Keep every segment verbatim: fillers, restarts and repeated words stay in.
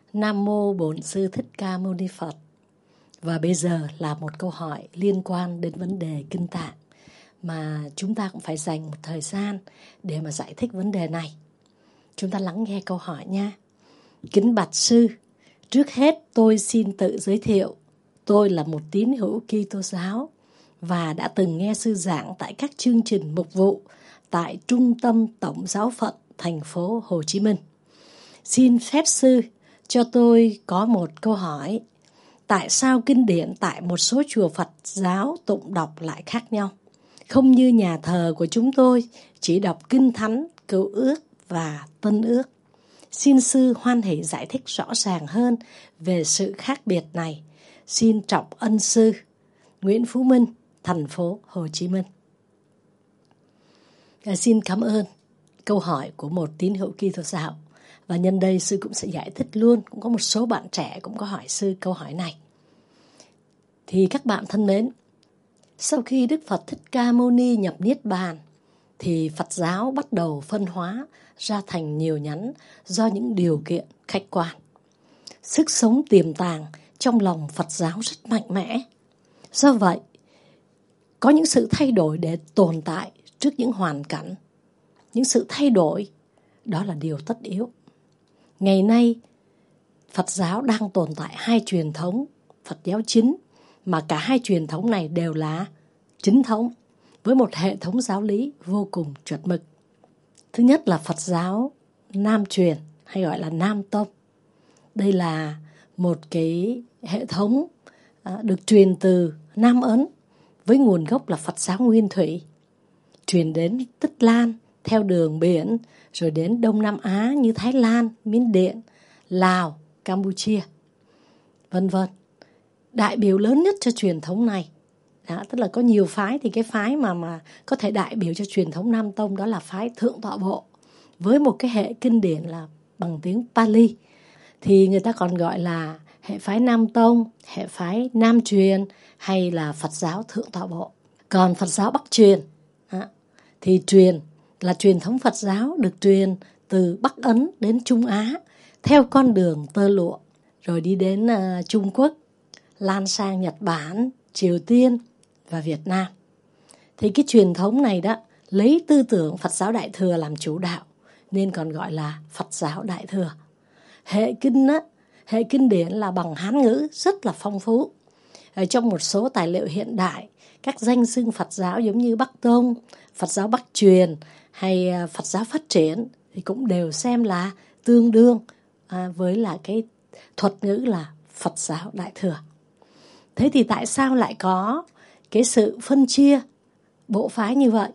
Nam Mô Bổn Sư Thích Ca Mâu Ni Phật. Và bây giờ là một câu hỏi liên quan đến vấn đề kinh tạng mà chúng ta cũng phải dành một thời gian để mà giải thích vấn đề này. Chúng ta lắng nghe câu hỏi nha. Kính bạch sư, trước hết tôi xin tự giới thiệu. Tôi là một tín hữu Kitô giáo và đã từng nghe sư giảng tại các chương trình mục vụ tại Trung tâm Tổng giáo phận thành phố Hồ Chí Minh. Xin phép sư cho tôi có một câu hỏi. Tại sao kinh điển tại một số chùa Phật giáo tụng đọc lại khác nhau? Không như nhà thờ của chúng tôi chỉ đọc Kinh Thánh, Cựu Ước và Tân Ước. Xin sư hoan hỷ giải thích rõ ràng hơn về sự khác biệt này. Xin trọng ân sư. Nguyễn Phú Minh, thành phố Hồ Chí Minh. À, xin cảm ơn câu hỏi của một tín hữu Kitô giáo. Và nhân đây sư cũng sẽ giải thích luôn. Cũng có một số bạn trẻ cũng có hỏi sư câu hỏi này. Thì các bạn thân mến, sau khi Đức Phật Thích Ca Mâu Ni nhập Niết Bàn, thì Phật giáo bắt đầu phân hóa ra thành nhiều nhánh do những điều kiện khách quan. Sức sống tiềm tàng trong lòng Phật giáo rất mạnh mẽ. Do vậy, có những sự thay đổi để tồn tại trước những hoàn cảnh. Những sự thay đổi, đó là điều tất yếu. Ngày nay, Phật giáo đang tồn tại hai truyền thống Phật giáo chính, mà cả hai truyền thống này đều là chính thống, với một hệ thống giáo lý vô cùng chuẩn mực. Thứ nhất là Phật giáo Nam truyền, hay gọi là Nam Tông. Đây là một cái hệ thống à, được truyền từ Nam Ấn, với nguồn gốc là Phật giáo Nguyên Thủy, truyền đến Tích Lan theo đường biển, rồi đến Đông Nam Á như Thái Lan, Miến Điện, Lào, Campuchia, vân vân. Đại biểu lớn nhất cho truyền thống này, đó, tức là có nhiều phái, thì cái phái mà mà có thể đại biểu cho truyền thống Nam Tông đó là phái Thượng Tọa Bộ, với một cái hệ kinh điển là bằng tiếng Pali. Thì người ta còn gọi là hệ phái Nam Tông, hệ phái Nam truyền, hay là Phật giáo Thượng Tọa Bộ. Còn Phật giáo Bắc truyền đó, thì truyền là truyền thống Phật giáo được truyền từ Bắc Ấn đến Trung Á theo con đường tơ lụa, rồi đi đến uh, Trung Quốc, lan sang Nhật Bản, Triều Tiên và Việt Nam. Thì cái truyền thống này đó lấy tư tưởng Phật giáo Đại Thừa làm chủ đạo, nên còn gọi là Phật giáo Đại Thừa. Hệ kinh á, hệ kinh điển là bằng Hán ngữ rất là phong phú. Ở trong một số tài liệu hiện đại, các danh xưng Phật giáo giống như Bắc Tông, Phật giáo Bắc truyền hay Phật giáo phát triển thì cũng đều xem là tương đương à, với là cái thuật ngữ là Phật giáo Đại Thừa. Thế thì tại sao lại có cái sự phân chia bộ phái như vậy?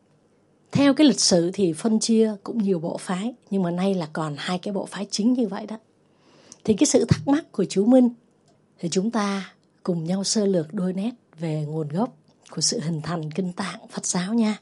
Theo cái lịch sử thì phân chia cũng nhiều bộ phái, nhưng mà nay là còn hai cái bộ phái chính như vậy đó. Thì cái sự thắc mắc của chú Minh thì chúng ta cùng nhau sơ lược đôi nét về nguồn gốc của sự hình thành kinh tạng Phật giáo nha.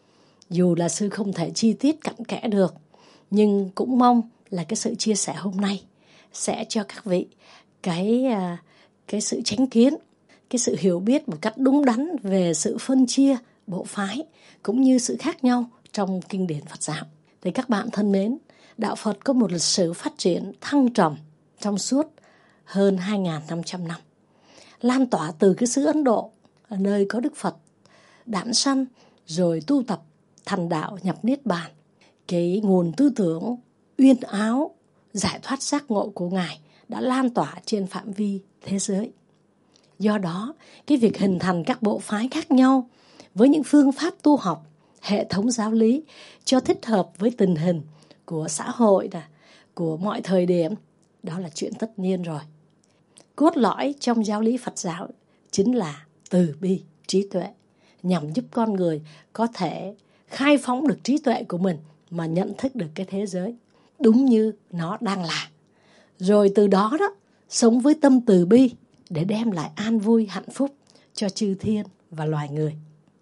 Dù là sư không thể chi tiết cặn kẽ được, nhưng cũng mong là cái sự chia sẻ hôm nay sẽ cho các vị cái, cái sự chánh kiến, cái sự hiểu biết một cách đúng đắn về sự phân chia bộ phái, cũng như sự khác nhau trong kinh điển Phật giáo. Thì các bạn thân mến, đạo Phật có một lịch sử phát triển thăng trầm trong suốt hơn hai nghìn năm trăm năm. Lan tỏa từ cái xứ Ấn Độ, ở nơi có Đức Phật đản sanh, rồi tu tập thành đạo nhập Niết Bàn. Cái nguồn tư tưởng uyên áo, giải thoát giác ngộ của Ngài đã lan tỏa trên phạm vi thế giới. Do đó, cái việc hình thành các bộ phái khác nhau với những phương pháp tu học, hệ thống giáo lý cho thích hợp với tình hình của xã hội, của mọi thời điểm, đó là chuyện tất nhiên rồi. Cốt lõi trong giáo lý Phật giáo chính là từ bi, trí tuệ, nhằm giúp con người có thể khai phóng được trí tuệ của mình mà nhận thức được cái thế giới đúng như nó đang là. Rồi từ đó đó, sống với tâm từ bi để đem lại an vui, hạnh phúc cho chư thiên và loài người.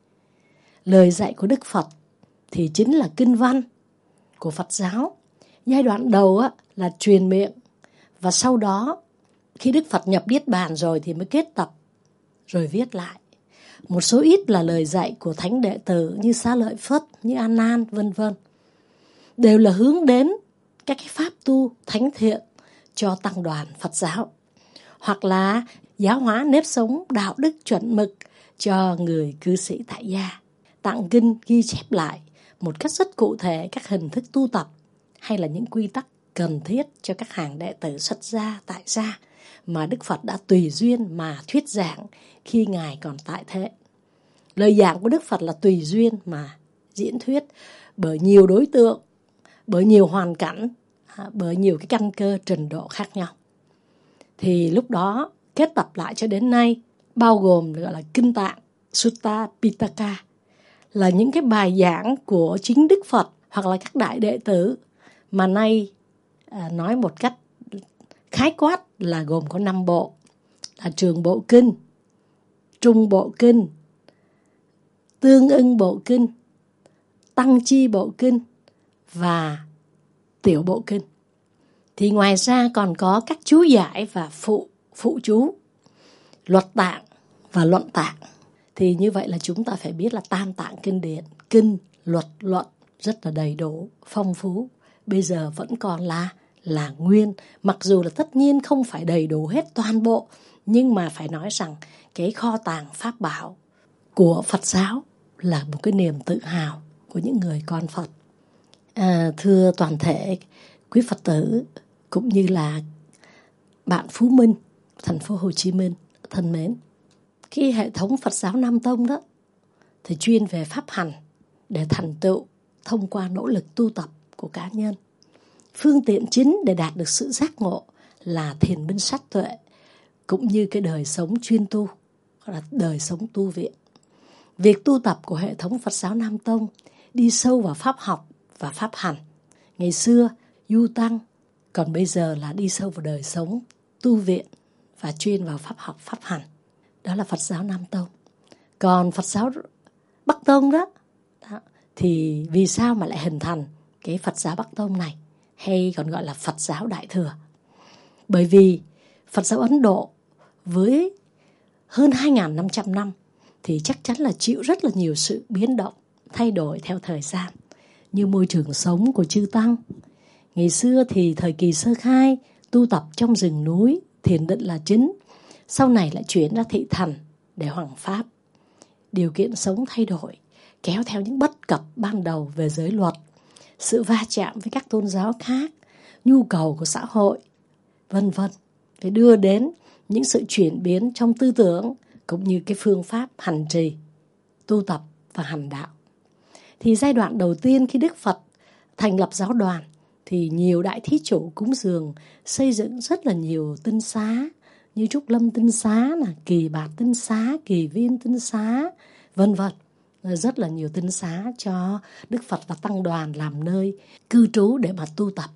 Lời dạy của Đức Phật thì chính là kinh văn của Phật giáo. Giai đoạn đầu á, là truyền miệng, và sau đó khi Đức Phật nhập Niết Bàn rồi thì mới kết tập, rồi viết lại. Một số ít là lời dạy của thánh đệ tử như Xá Lợi Phất, như A Nan, vân vân, đều là hướng đến các cái pháp tu thánh thiện cho tăng đoàn Phật giáo, hoặc là giáo hóa nếp sống đạo đức chuẩn mực cho người cư sĩ tại gia. Tạng kinh ghi chép lại một cách rất cụ thể các hình thức tu tập hay là những quy tắc cần thiết cho các hàng đệ tử xuất gia tại gia mà Đức Phật đã tùy duyên mà thuyết giảng khi Ngài còn tại thế. Lời giảng của Đức Phật là tùy duyên mà diễn thuyết bởi nhiều đối tượng, bởi nhiều hoàn cảnh, bởi nhiều cái căn cơ trình độ khác nhau. Thì lúc đó kết tập lại cho đến nay bao gồm gọi là Kinh Tạng, Sutta Pitaka, là những cái bài giảng của chính Đức Phật hoặc là các đại đệ tử, mà nay à, nói một cách khái quát là gồm có năm bộ, là Trường Bộ Kinh, Trung Bộ Kinh, Tương Ưng Bộ Kinh, Tăng Chi Bộ Kinh và Tiểu Bộ Kinh. Thì ngoài ra còn có các chú giải và phụ, phụ chú, luật tạng và luận tạng. Thì như vậy là chúng ta phải biết là tam tạng kinh điển, kinh, luật, luận rất là đầy đủ, phong phú. Bây giờ vẫn còn là, là nguyên, mặc dù là tất nhiên không phải đầy đủ hết toàn bộ, nhưng mà phải nói rằng cái kho tàng pháp bảo của Phật giáo là một cái niềm tự hào của những người con Phật. À, thưa toàn thể quý Phật tử cũng như là bạn Phú Minh, thành phố Hồ Chí Minh thân mến, cái hệ thống Phật giáo Nam Tông đó thì chuyên về pháp hành để thành tựu thông qua nỗ lực tu tập của cá nhân. Phương tiện chính để đạt được sự giác ngộ là thiền minh sát tuệ, cũng như cái đời sống chuyên tu, hoặc là đời sống tu viện. Việc tu tập của hệ thống Phật giáo Nam Tông đi sâu vào pháp học và pháp hành. Ngày xưa du tăng, còn bây giờ là đi sâu vào đời sống tu viện và chuyên vào pháp học, pháp hành. Đó là Phật giáo Nam Tông. Còn Phật giáo Bắc Tông đó, đó thì vì sao mà lại hình thành cái Phật giáo Bắc Tông này, hay còn gọi là Phật giáo Đại Thừa? Bởi vì Phật giáo Ấn Độ với hơn hai nghìn năm trăm năm thì chắc chắn là chịu rất là nhiều sự biến động, thay đổi theo thời gian, như môi trường sống của chư tăng. Ngày xưa thì thời kỳ sơ khai tu tập trong rừng núi, thiền định là chính, sau này lại chuyển ra thị thành để hoằng pháp. Điều kiện sống thay đổi, kéo theo những bất cập ban đầu về giới luật, sự va chạm với các tôn giáo khác, nhu cầu của xã hội, vân vân, để đưa đến những sự chuyển biến trong tư tưởng cũng như cái phương pháp hành trì, tu tập và hành đạo. Thì giai đoạn đầu tiên khi Đức Phật thành lập giáo đoàn thì nhiều đại thí chủ cúng dường xây dựng rất là nhiều tinh xá, như Trúc Lâm tinh xá, Kỳ Bạt tinh xá, Kỳ Viên tinh xá, vân vân. Rất là nhiều tinh xá cho Đức Phật và tăng đoàn làm nơi cư trú để mà tu tập.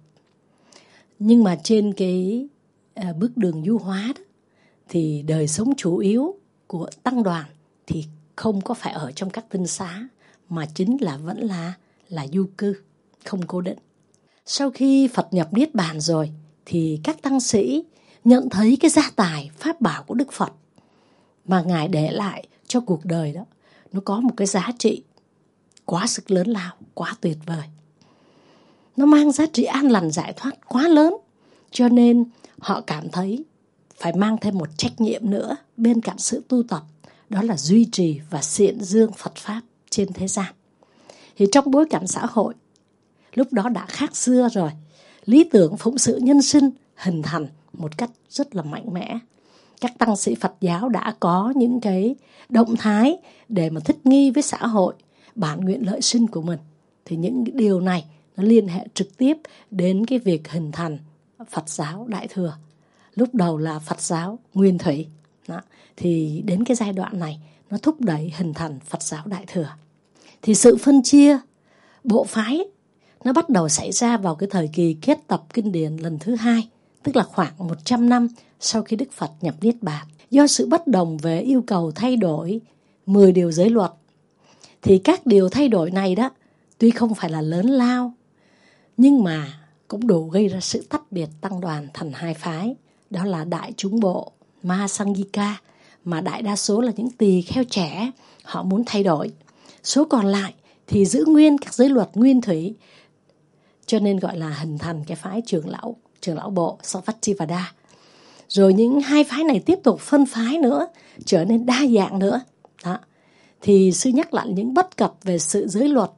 Nhưng mà trên cái à, bước đường du hóa đó, thì đời sống chủ yếu của tăng đoàn thì không có phải ở trong các tinh xá, mà chính là vẫn là, là du cư, không cố định. Sau khi Phật nhập Niết Bàn rồi thì các tăng sĩ nhận thấy cái gia tài pháp bảo của Đức Phật mà Ngài để lại cho cuộc đời đó, nó có một cái giá trị quá sức lớn lao, quá tuyệt vời. Nó mang giá trị an lành giải thoát quá lớn, cho nên họ cảm thấy phải mang thêm một trách nhiệm nữa bên cạnh sự tu tập, đó là duy trì và xiển dương Phật Pháp trên thế gian. Thì trong bối cảnh xã hội lúc đó đã khác xưa rồi, lý tưởng phụng sự nhân sinh hình thành một cách rất là mạnh mẽ. Các tăng sĩ Phật giáo đã có những cái động thái để mà thích nghi với xã hội, bản nguyện lợi sinh của mình. Thì những điều này nó liên hệ trực tiếp đến cái việc hình thành Phật giáo Đại Thừa. Lúc đầu là Phật giáo Nguyên Thủy. Đó. Thì đến cái giai đoạn này nó thúc đẩy hình thành Phật giáo Đại Thừa. Thì sự phân chia bộ phái nó bắt đầu xảy ra vào cái thời kỳ kết tập kinh điển lần thứ hai, tức là khoảng một trăm năm sau khi Đức Phật nhập Niết Bàn. Do sự bất đồng về yêu cầu thay đổi mười điều giới luật, thì các điều thay đổi này đó tuy không phải là lớn lao, nhưng mà cũng đủ gây ra sự tách biệt tăng đoàn thành hai phái. Đó là Đại Chúng Bộ, Mahasangika, mà đại đa số là những tỳ kheo trẻ, họ muốn thay đổi. Số còn lại thì giữ nguyên các giới luật nguyên thủy, cho nên gọi là hình thành cái phái trưởng lão, trưởng lão bộ Sarvastivada. Rồi những hai phái này tiếp tục phân phái nữa, trở nên đa dạng nữa. Đó. Thì sư nhắc lại những bất cập về sự giới luật.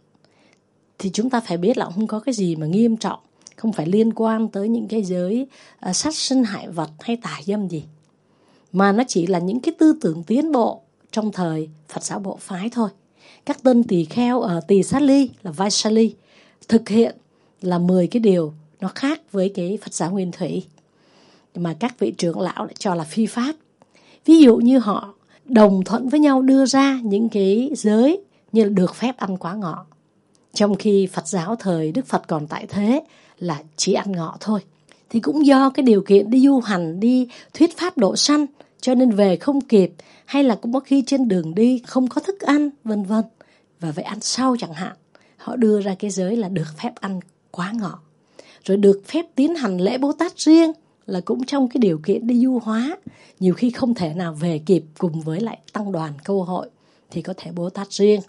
Thì chúng ta phải biết là không có cái gì mà nghiêm trọng, không phải liên quan tới những cái giới uh, sát sinh hại vật hay tà dâm gì. Mà nó chỉ là những cái tư tưởng tiến bộ trong thời Phật giáo bộ phái thôi. Các tân tỳ kheo ở Tỳ Sát Ly là Vaisali thực hiện là mười cái điều nó khác với cái Phật giáo Nguyên Thủy mà các vị trưởng lão lại cho là phi pháp. Ví dụ như họ đồng thuận với nhau đưa ra những cái giới như là được phép ăn quả ngọ, trong khi Phật giáo thời Đức Phật còn tại thế là chỉ ăn ngọ thôi. Thì cũng do cái điều kiện đi du hành, đi thuyết pháp độ sanh, cho nên về không kịp, hay là cũng có khi trên đường đi không có thức ăn, vân vân, và phải ăn sau chẳng hạn. Họ đưa ra cái giới là được phép ăn quả ngọ. Rồi được phép tiến hành lễ Bồ Tát riêng là cũng trong cái điều kiện đi du hóa. Nhiều khi không thể nào về kịp cùng với lại tăng đoàn câu hội thì có thể Bồ Tát riêng.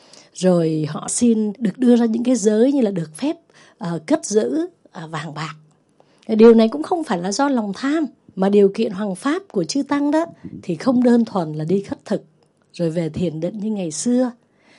Rồi họ xin được đưa ra những cái giới như là được phép uh, cất giữ uh, vàng bạc. Điều này cũng không phải là do lòng tham, mà điều kiện hoằng pháp của chư tăng đó thì không đơn thuần là đi khất thực rồi về thiền định như ngày xưa,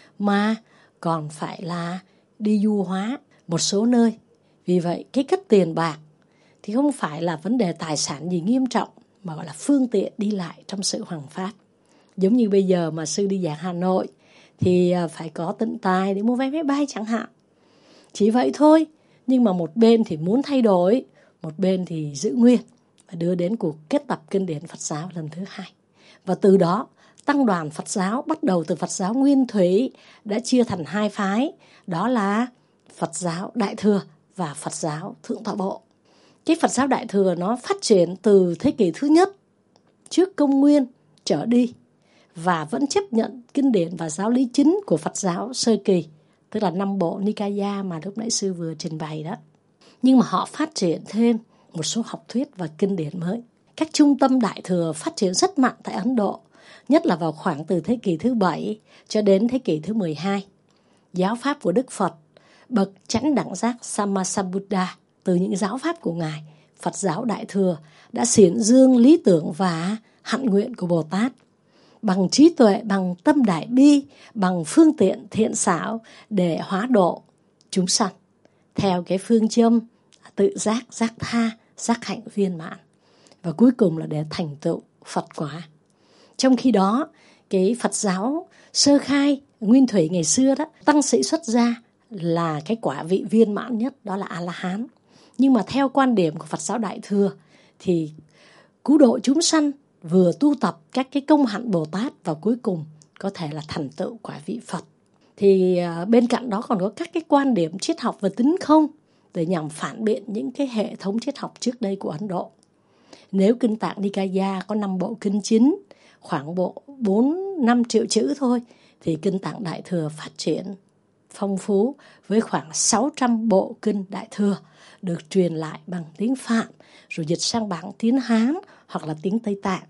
mà còn phải là đi du hóa một số nơi. Vì vậy cái cất tiền bạc thì không phải là vấn đề tài sản gì nghiêm trọng, mà gọi là phương tiện đi lại trong sự hoằng pháp. Giống như bây giờ mà sư đi giảng Hà Nội thì phải có tận tài để mua vé máy bay chẳng hạn. Chỉ vậy thôi, nhưng mà một bên thì muốn thay đổi, một bên thì giữ nguyên, và đưa đến cuộc kết tập kinh điển Phật giáo lần thứ hai. Và từ đó tăng đoàn Phật giáo bắt đầu từ Phật giáo Nguyên Thủy đã chia thành hai phái, đó là Phật giáo Đại Thừa và Phật giáo Thượng Tọa Bộ. Cái Phật giáo Đại Thừa nó phát triển từ thế kỷ thứ nhất trước công nguyên trở đi, và vẫn chấp nhận kinh điển và giáo lý chính của Phật giáo sơ kỳ, tức là năm bộ Nikaya mà lúc nãy sư vừa trình bày đó. Nhưng mà họ phát triển thêm một số học thuyết và kinh điển mới. Các trung tâm Đại Thừa phát triển rất mạnh tại Ấn Độ, nhất là vào khoảng từ thế kỷ thứ bảy cho đến thế kỷ thứ mười hai. Giáo pháp của Đức Phật, bậc chánh đẳng giác Sammasambuddha, từ những giáo pháp của Ngài, Phật giáo Đại Thừa đã xiển dương lý tưởng và hạnh nguyện của Bồ Tát bằng trí tuệ, bằng tâm đại bi, bằng phương tiện thiện xảo để hóa độ chúng sanh theo cái phương châm tự giác, giác tha, giác hạnh viên mãn, và cuối cùng là để thành tựu Phật quả. Trong khi đó, cái Phật giáo sơ khai Nguyên Thủy ngày xưa đó, tăng sĩ xuất gia là cái quả vị viên mãn nhất, đó là A-la-hán. Nhưng mà theo quan điểm của Phật giáo Đại Thừa thì cứu độ chúng sanh vừa tu tập các cái công hạnh Bồ Tát và cuối cùng có thể là thành tựu quả vị Phật. Thì bên cạnh đó còn có các cái quan điểm triết học và tính không để nhằm phản biện những cái hệ thống triết học trước đây của Ấn Độ. Nếu kinh tạng Nikaya có năm bộ kinh chính, khoảng bộ bốn năm triệu chữ thôi, thì kinh tạng Đại Thừa phát triển phong phú với khoảng sáu trăm bộ kinh Đại Thừa được truyền lại bằng tiếng Phạn rồi dịch sang bằng tiếng Hán hoặc là tiếng Tây Tạng.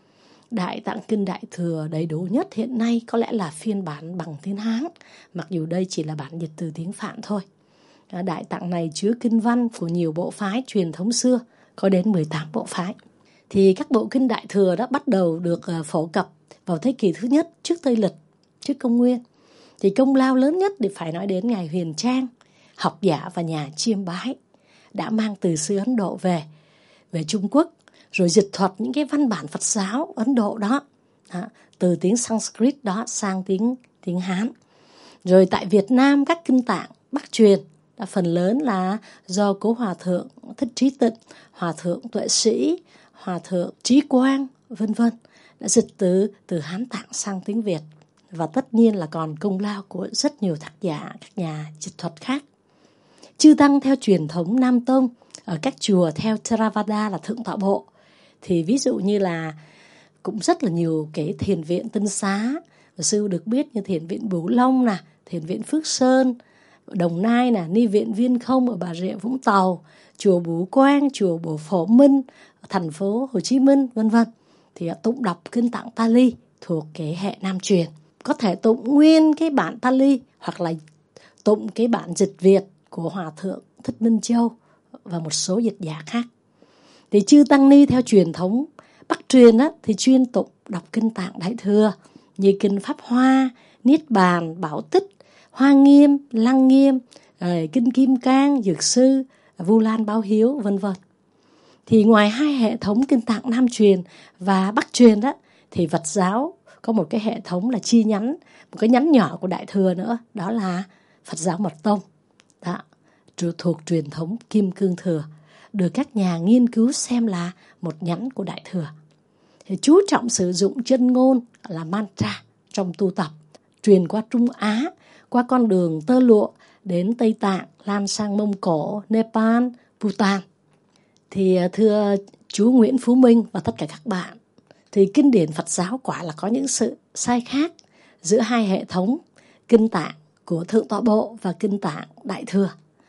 Đại Tạng Kinh Đại Thừa đầy đủ nhất hiện nay có lẽ là phiên bản bằng tiếng Hán, mặc dù đây chỉ là bản dịch từ tiếng Phạn thôi. Đại Tạng này chứa kinh văn của nhiều bộ phái truyền thống xưa, có đến mười tám bộ phái. Thì các bộ kinh Đại Thừa đó bắt đầu được phổ cập vào thế kỷ thứ nhất trước Tây Lịch, trước công nguyên. Thì công lao lớn nhất thì phải nói đến Ngài Huyền Trang, học giả và nhà chiêm bái, đã mang từ xứ Ấn Độ về, về Trung Quốc, rồi dịch thuật những cái văn bản Phật giáo Ấn Độ đó, đó từ tiếng Sanskrit đó sang tiếng, tiếng Hán. Rồi tại Việt Nam các kinh tạng Bắc truyền, đã phần lớn là do Cố Hòa Thượng Thích Trí Tịnh, Hòa Thượng Tuệ Sĩ, Hòa Thượng Trí Quang, vân vân đã dịch từ, từ Hán Tạng sang tiếng Việt. Và tất nhiên là còn công lao của rất nhiều tác giả, các nhà dịch thuật khác. Chư tăng theo truyền thống Nam Tông, ở các chùa theo Theravada là Thượng Tọa Bộ, thì ví dụ như là cũng rất là nhiều cái thiền viện Tân Xá, và sư được biết như thiền viện Bửu Long nè, thiền viện Phước Sơn, Đồng Nai nè, ni viện Viên Không ở Bà Rịa Vũng Tàu, chùa Bửu Quang, chùa Bửu Phổ Minh, thành phố Hồ Chí Minh, vân vân. Thì tụng đọc kinh tạng Pali thuộc cái hệ Nam truyền. Có thể tụng nguyên cái bản Pali hoặc là tụng cái bản dịch Việt của Hòa Thượng Thích Minh Châu, và một số dịch giả khác. Thì chư tăng ni theo truyền thống Bắc truyền á, thì chuyên tụng đọc kinh Tạng Đại Thừa như kinh Pháp Hoa, Niết Bàn, Bảo Tích, Hoa Nghiêm, Lăng Nghiêm, rồi kinh Kim Cang, Dược Sư, Vu Lan Báo Hiếu, vân vân. Thì ngoài hai hệ thống kinh Tạng Nam truyền và Bắc truyền đó, thì Phật giáo có một cái hệ thống là chi nhánh, một cái nhánh nhỏ của Đại Thừa nữa, đó là Phật giáo Mật Tông, đó, thuộc truyền thống Kim Cương Thừa, được các nhà nghiên cứu xem là một nhánh của Đại Thừa. Thì chú trọng sử dụng chân ngôn là mantra trong tu tập, truyền qua Trung Á, qua con đường tơ lụa đến Tây Tạng, lan sang Mông Cổ, Nepal, Bhutan. Thì thưa chú Nguyễn Phú Minh và tất cả các bạn, thì kinh điển Phật giáo quả là có những sự sai khác giữa hai hệ thống kinh Tạng của Thượng Tọa Bộ và kinh Tạng Đại Thừa.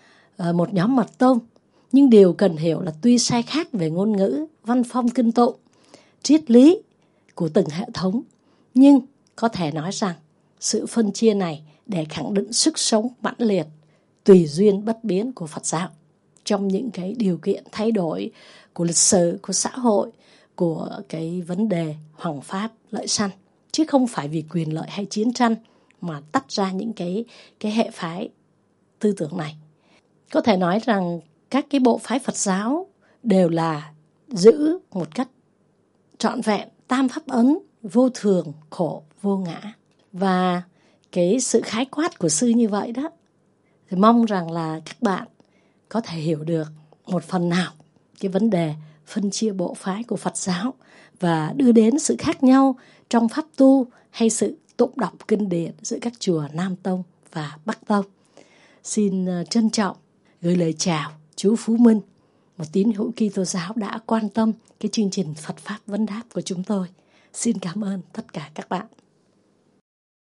À, một nhóm Mật Tông, nhưng điều cần hiểu là tuy sai khác về ngôn ngữ, văn phong kinh tụng, triết lý của từng hệ thống, nhưng có thể nói rằng sự phân chia này để khẳng định sức sống mãnh liệt, tùy duyên bất biến của Phật giáo trong những cái điều kiện thay đổi của lịch sử, của xã hội, của cái vấn đề hoằng pháp lợi sanh, chứ không phải vì quyền lợi hay chiến tranh mà tách ra những cái, cái hệ phái tư tưởng này. Có thể nói rằng các cái bộ phái Phật giáo đều là giữ một cách trọn vẹn tam pháp ấn, vô thường, khổ, vô ngã. Và cái sự khái quát của sư như vậy đó, thì mong rằng là các bạn có thể hiểu được một phần nào cái vấn đề phân chia bộ phái của Phật giáo và đưa đến sự khác nhau trong pháp tu hay sự tụng đọc kinh điển giữa các chùa Nam Tông và Bắc Tông. Xin trân trọng gửi lời chào chú Phú Minh, một tín hữu Kitô giáo đã quan tâm cái chương trình Phật Pháp Vấn Đáp của chúng tôi. Xin cảm ơn tất cả các bạn.